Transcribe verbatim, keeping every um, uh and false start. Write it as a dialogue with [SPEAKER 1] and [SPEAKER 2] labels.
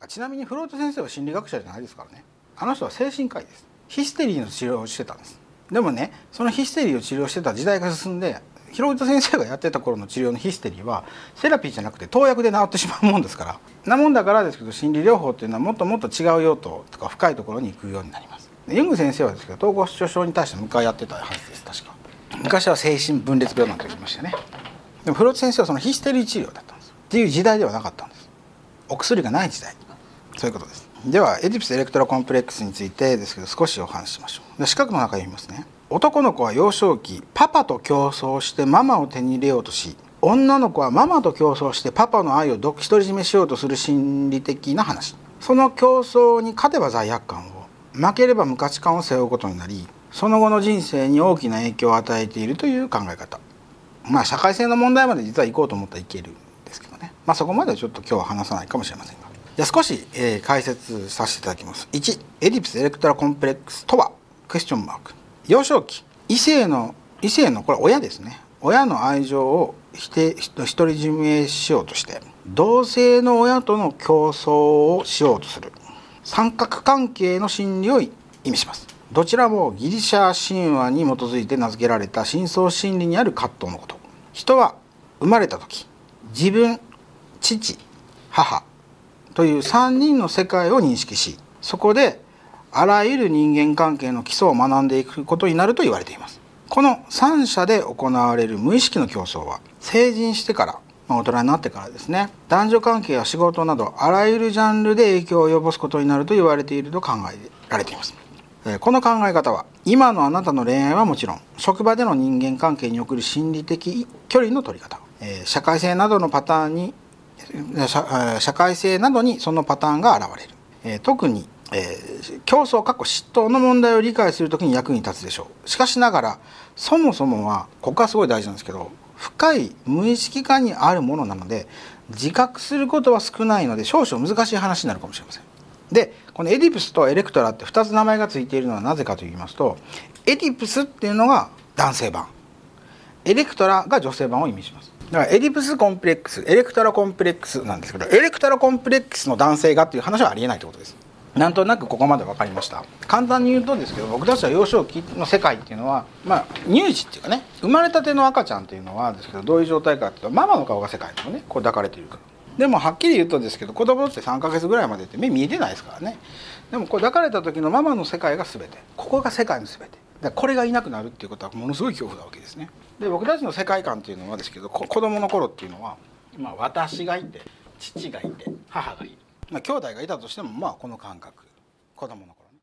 [SPEAKER 1] ちなみにフロイト先生は心理学者じゃないですからね。あの人は精神科医です。ヒステリーの治療をしてたんです。でもね、そのヒステリーを治療してた時代が進んで、フロイト先生がやってた頃の治療のヒステリーはセラピーじゃなくて投薬で治ってしまうもんですから、なもんだからですけど、心理療法っていうのはもっともっと違う用途とか深いところに行くようになります。ユング先生はですけど、統合失調症に対して向かい合ってたはずです。確か昔は精神分裂病なんて言いましたよね。でもフロイト先生はそのヒステリー治療だったんですっていう時代ではなかったんです。お薬がない時代、そういうことです。ではエディプス・エレクトラ・コンプレックスについてですけど、少しお話ししましょう。で、四角の中に読みますね。男の子は幼少期パパと競争してママを手に入れようとし、女の子はママと競争してパパの愛を独り占めしようとする心理的な話。その競争に勝てば罪悪感を、負ければ無価値観を背負うことになり、その後の人生に大きな影響を与えているという考え方。まあ社会性の問題まで実は行こうと思ったらいけるんですけどね。まあそこまではちょっと今日は話さないかもしれませんが、じゃあ少し、えー、解説させていただきます。いち、エディプス・エレクトラ・コンプレックスとはクエスチョンマーク。幼少期、異性の異性のこれ親ですね。親の愛情を否定独り占めしようとして同性の親との競争をしようとする三角関係の心理を意味します。どちらもギリシャ神話に基づいて名付けられた深層心理にある葛藤のこと。人は生まれた時、自分、父、母というさんにんの世界を認識し、そこであらゆる人間関係の基礎を学んでいくことになると言われています。この三者で行われる無意識の競争は成人してから、まあ、大人になってからですね、男女関係や仕事などあらゆるジャンルで影響を及ぼすことになると言われていると考えられています。この考え方は今のあなたの恋愛はもちろん、職場での人間関係における心理的距離の取り方、社会性などのパターンに社会性などにそのパターンが現れる。特にえー、競争かっこ嫉妬の問題を理解するときに役に立つでしょう。しかしながらそもそもはここはすごい大事なんですけど、深い無意識化にあるものなので自覚することは少ないので少々難しい話になるかもしれません。で、このエディプスとエレクトラってふたつ名前がついているのはなぜかと言いますと、エディプスっていうのが男性版、エレクトラが女性版を意味します。だからエディプスコンプレックス、エレクトラコンプレックスなんですけど、エレクトラコンプレックスの男性がっていう話はありえないということです。なんとなくここまで分かりました。簡単に言うとですけど、僕たちは幼少期の世界っていうのは、まあ乳児っていうかね、生まれたての赤ちゃんっていうのはですけど、どういう状態かっていうと、ママの顔が世界なのね、こう抱かれているから。でもはっきり言うとですけど、子供ってさんかげつぐらいまでって目見えてないですからね。でもこう抱かれた時のママの世界が全て、ここが世界の全て。だからこれがいなくなるっていうことはものすごい恐怖なわけですね。で、僕たちの世界観っていうのはですけど、子供の頃っていうのは、まあ私がいて、父がいて、母がいる。まあ兄弟がいたとしても、まあこの感覚。子供の頃